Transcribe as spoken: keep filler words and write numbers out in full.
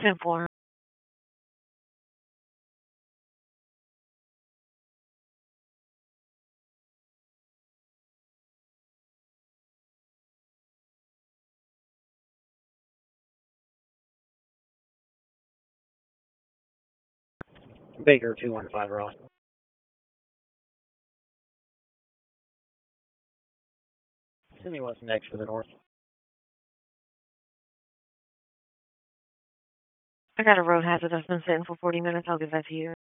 ten four. Baker two one five Ross. Send me what's next for the north. I got a road hazard that's been sitting for forty minutes. I'll give that to you.